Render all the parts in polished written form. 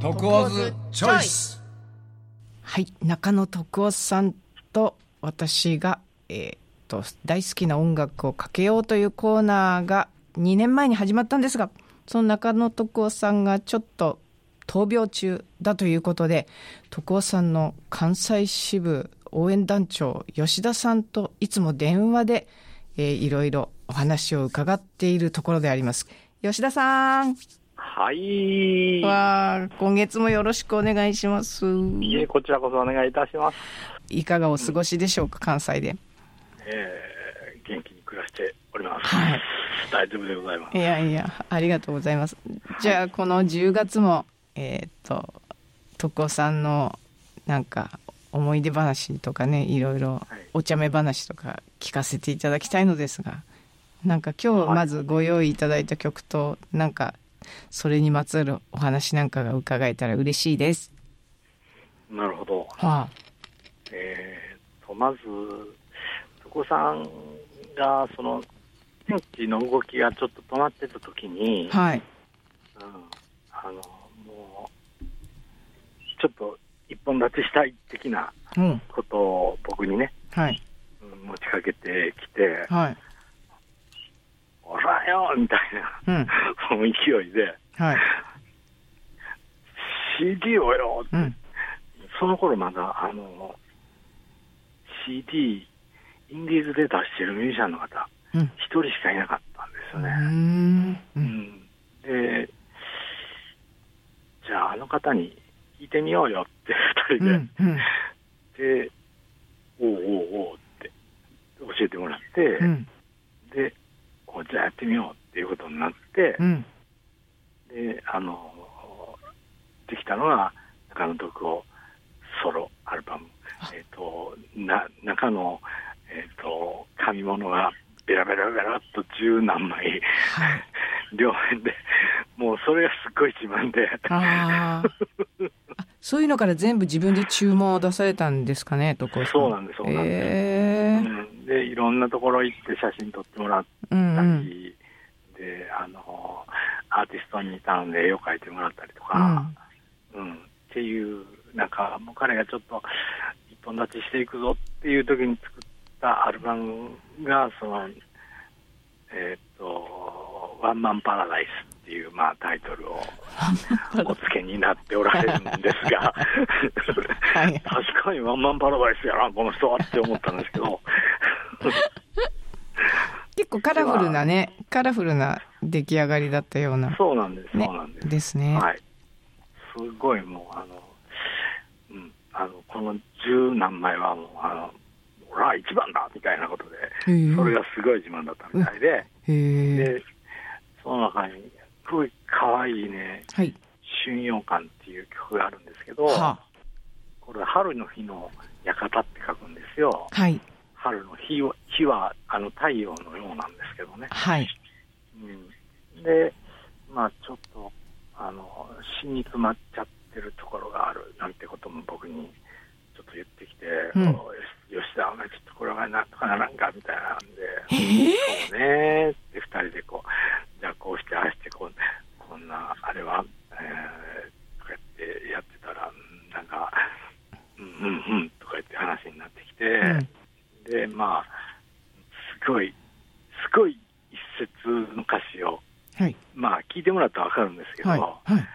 徳オズチョイス。 はい、中野徳夫さんと私が、大好きな音楽をかけようというコーナーが2年前に始まったんですが、その中野徳夫さんがちょっと闘病中だということで、徳夫さんの関西支部応援団長吉田さんといつも電話で、いろいろお話を伺っているところであります。吉田さん。 はい。 今月もよろしくお願いします。 いえ、こちらこそお願いいたします。 いかがお過ごしでしょうか、関西で。 元気に暮らしております。 はい。 大丈夫でございます。 いやいや、ありがとうございます。じゃあ、この10月も、徳夫さんのなんか思い出話とかね、いろいろお茶目話とか聞かせていただきたいのですが、なんか今日まずご用意いただいた曲と、なんかそれにまつわるお話なんかが伺えたら嬉しいです。 なるほど。 はあ、 まず徳夫さんがその天気の動きがちょっと止まってた時に、 はい、 もうちょっと一本立ちしたい的なことを僕にね、 はい、 持ちかけてきて、 はい、 おらよみたいな、その勢いで、 はい、 CD をよって、その頃まだCD インディーズで出してるミュージシャンの方一人しかいなかったんですよね。で、じゃああの方に聞いてみようよって2人で、で、おうって教えてもらって、で、じゃあやってみようっていうことになって、で、できたのが中野徳夫ソロアルバム、中の、紙物がベラベラベラっと十何枚、両面で、もうそれがすっごい自慢でそういうのから全部自分で注文を出されたんですかね、徳夫さん。 そうなんです、そうなんです、でいろんなところ行って写真撮ってもらったり、でアーティストに頼んで絵を描いてもらったりとか、っていうなんかもう彼がちょっと一本立ちしていくぞっていう時に作ったアルバムがそのワンマンパラダイスっていう、タイトルをお付けになっておられるんですが確かにワンマンパラダイスやなこの人はって思ったんですけど結構カラフルな出来上がりだったような。 そうなんです、そうなんです。 ですね。 はい。すごいもうこの十何枚はもう俺は一番だみたいなことで、それがすごい自慢だったみたいで、でその中にすごい可愛いね、春陽館っていう曲があるんですけど、これ春の日の館って書くんですよ。春の日は太陽のようなんですけどね。で、ちょっと死に詰まっちゃってるところがあるなんてことも僕にちょっと言ってきて、吉田お前ちょっとこれはなんとかならんかみたいなんで、そうねって2人でじゃあこうしてああしてこんなあれは、とか言ってやってたらなんかとか言って話になってきて、ですごい一節の歌詞を、聞いてもらったら分かるんですけど、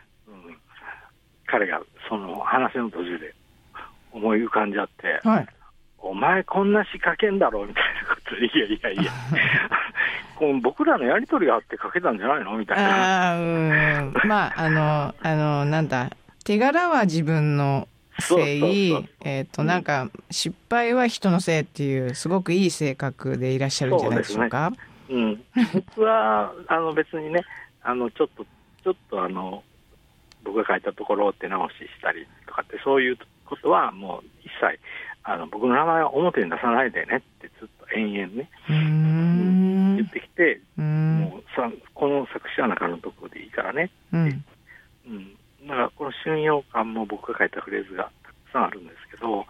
彼がその話の途中で思い浮かんじゃって、お前こんな詩書けんだろみたいなことで、いや僕らのやり取りがあって書けたんじゃないのみたいな。 なんだ、手柄は自分のせい、なんか失敗は人のせいっていうすごくいい性格でいらっしゃるんじゃないでしょうか。 僕は別にねちょっと僕が書いたところを手直ししたりとかってそういうことはもう一切僕の名前は表に出さないでねってずっと延々ね言ってきて、もうこの作詞は中野徳夫でいいからねって、だからこの春陽館も僕が書いたフレーズがたくさんあるんですけど、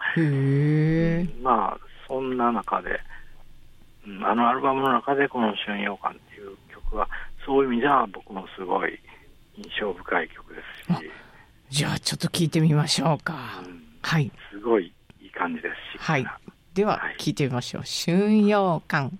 そんな中で、アルバムの中でこの春陽館っていう曲はそういう意味じゃ僕もすごい印象深い曲ですし、 じゃあちょっと聞いてみましょうか。はい。 すごいいい感じです。 はい。では、聞いてみましょう。春陽館。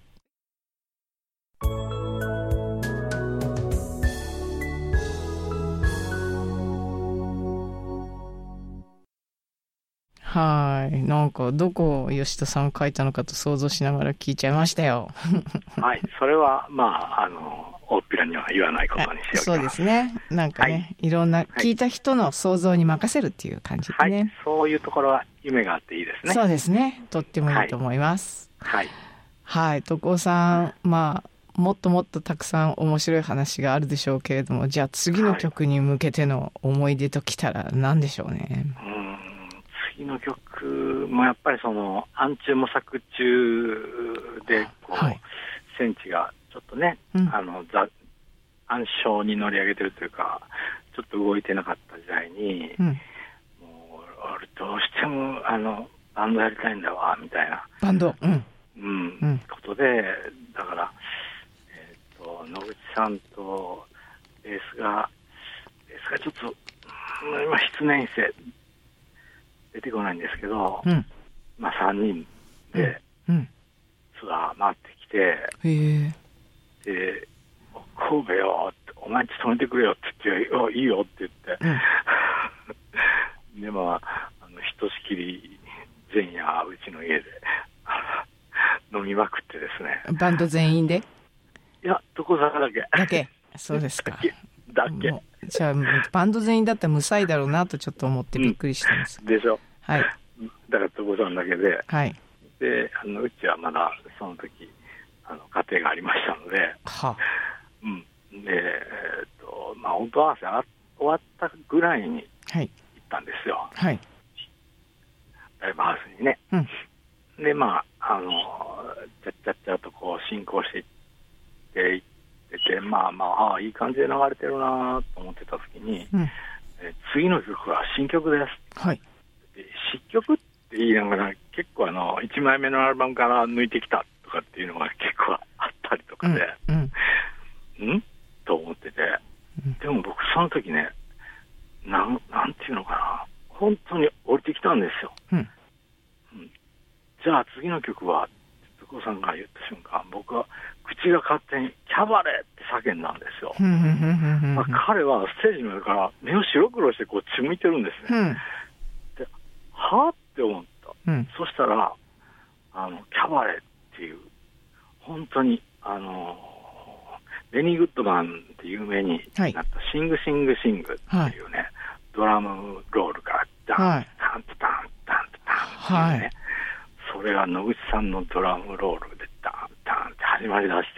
はい。なんか、どこを吉田さん書いたのかと想像しながら聞いちゃいましたよ。 はい。それは、大っぴらには言わないことにしておきます。 そうですね。なんかね、いろんな聞いた人の想像に任せるっていう感じですね。はい。 そういうところは夢があっていいですね。 そうですね。とってもいいと思います。 はい。 はい。徳尾さん、もっともっとたくさん面白い話があるでしょうけれども、じゃあ次の曲に向けての思い出ときたら何でしょうね。 次の曲もやっぱり暗中模索中で戦地がちょっとね、暗礁に乗り上げてるというか、ちょっと動いてなかった時代に、もう俺どうしてもバンドやりたいんだわみたいなバンド、 ことで、だから野口さんとベースがちょっと今失念して出てこないんですけど、3人でツアー回ってきて、で神戸よってお前んち泊めてくれよって言って、いいよって言って、でひとしきり前夜うちの家で飲みまくってですね。 バンド全員で？ いや、所沢だけ。 そうですか。 だけ。 じゃあバンド全員だったら無才だろうなとちょっと思ってびっくりしたんです。 でしょ。 はい。 だから所沢だけで。 はい。 で、うちはまだその時家庭がありましたので。で、音合わせ終わったぐらいに行ったんですよ。 はい。 ライブハウスにね。で、ちゃっちゃと進行していっていい感じで流れてるなと思ってた時に、次の曲は新曲です。 はい。 で新曲って言いながら結構1枚目のアルバムから抜いてきたとかっていうのが結構あったりとかで、と思ってて、でも僕その時ね、なんていうのかな、本当に降りてきたんですよ。じゃあ次の曲は徳尾さんが言った瞬間、僕は口が勝手にキャバレーって叫んだんですよ。彼はステージの上から目を白黒してこっち向いてるんですね。で、はぁって思った。そしたらキャバレーっていう本当にベニー・グッドマンって有名になったシングシングシングっていうね、ドラムロールからダンタンタンタンタンっていうね、それが野口さんのドラムロールでダンダンって始まりだして、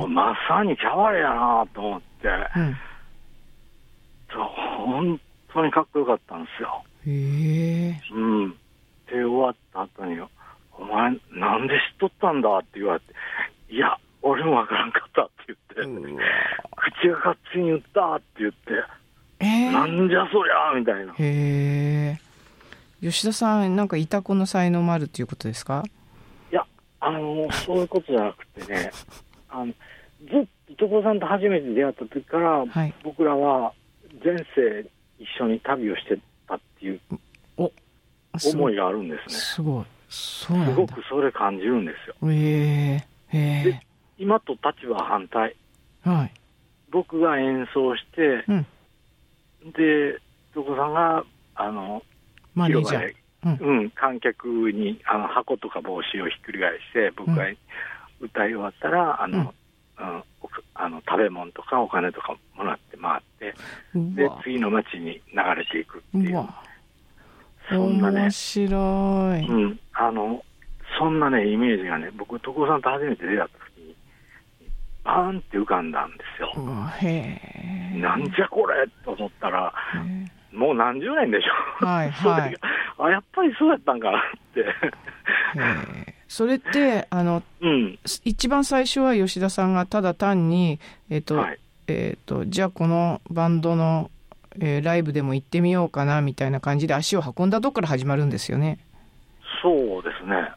まさにキャバレーやなと思って、本当にかっこよかったんですよ。で終わった後に、お前なんで知っとったんだって言われて、いや俺もわからんかったって言って、口が勝手に言ったって言って、なんじゃそりゃみたいな。 吉田さん、なんかいたこの才能もあるっていうことですか？ いや、そういうことじゃなくてね、ずっと所さんと初めて出会った時から、僕らは前世一緒に旅をしてたっていう思いがあるんですね。 すごい。そうなんだ。 すごくそれ感じるんですよ。で、今と立場反対。僕が演奏して、で、所さんがマネージャー、 観客に箱とか帽子をひっくり返して、僕が歌い終わったら食べ物とかお金とかもらって回って、で次の街に流れていくっていう、そんなね、 面白い、 そんなねイメージがね、僕所さんと初めて出会った時にバーンって浮かんだんですよ。なんじゃこれと思ったら、もう何十年でしょ。やっぱりそうやったんかなってそれって一番最初は吉田さんがただ単にじゃあこのバンドの、ライブでも行ってみようかなみたいな感じで足を運んだとこから始まるんですよね。 そうですね。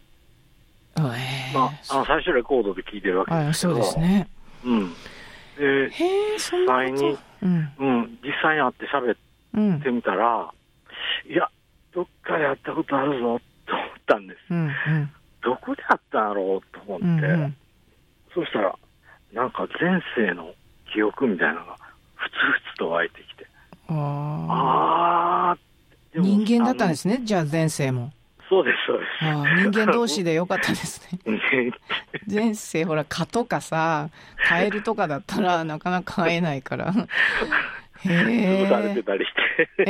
最初レコードで聴いてるわけですけど、 そうですね。 で実際に、実際に会って喋っってみたら、いや、どっかでやったことあるぞと思ったんです。どこでやったんやろうと思って、そうしたら、なんか前世の記憶みたいなのがふつふつと湧いてきて。 人間だったんですね、じゃあ前世も。 そうです、そうです。 人間同士でよかったですね。前世、ほら、蚊とかさ、カエルとかだったらなかなか会えないから。 潰されてたりして。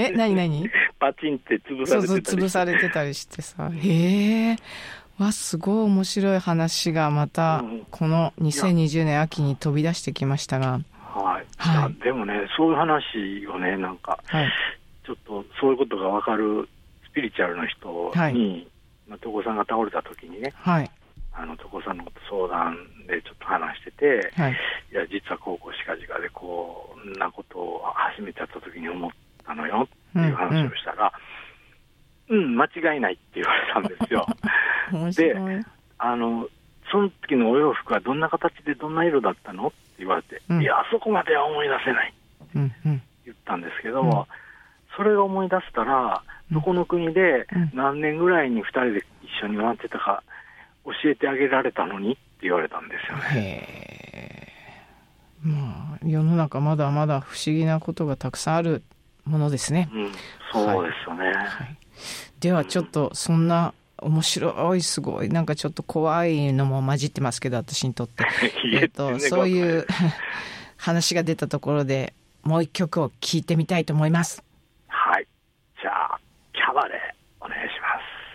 何パチンって潰されてたりして。 そう、潰されてたりしてさ。すごい面白い話がまた、この2020年秋に飛び出してきましたが。 でもね、そういう話をね、なんか、ちょっとそういうことが分かるスピリチュアルの人に、床さんが倒れた時にね、床さんのこと相談でちょっと話してて、いや、実はこうしかじかでこんなことを初めてやった時に思ったのよっていう話をしたら、間違いないって言われたんですよ。で、その時のお洋服はどんな形でどんな色だったのって言われて、いや、あそこまでは思い出せないって言ったんですけど、それを思い出したら、どこの国で何年ぐらいに2人で一緒に回ってたか教えてあげられたのにって言われたんですよね。 世の中まだまだ不思議なことがたくさんあるものですね。 そうですよね。 ではちょっとそんな面白い、すごいなんかちょっと怖いのも混じってますけど、私にとってそういう話が出たところでもう一曲を聴いてみたいと思います。 じゃあキャバレーお願いし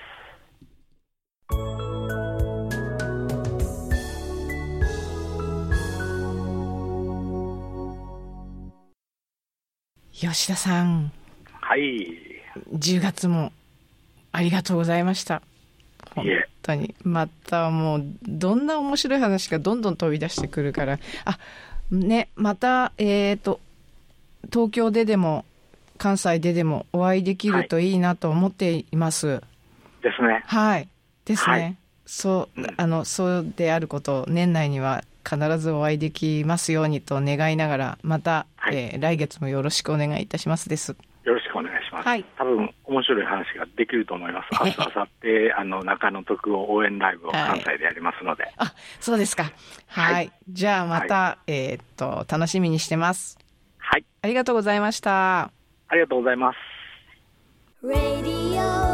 ます。吉田さん、10月もありがとうございました。本当にまたもうどんな面白い話がどんどん飛び出してくるからまた東京ででも関西ででもお会いできるといいなと思っています。 ですね。 ですね。そうであることを年内には必ずお会いできますようにと願いながら、また、来月もよろしくお願いいたしますです。 よろしくお願いします。多分面白い話ができると思います。明日、明後日中野徳夫応援ライブを関西でやりますので。 そうですか。じゃあまた、楽しみにしてます。ありがとうございました。 ありがとうございます。 Radio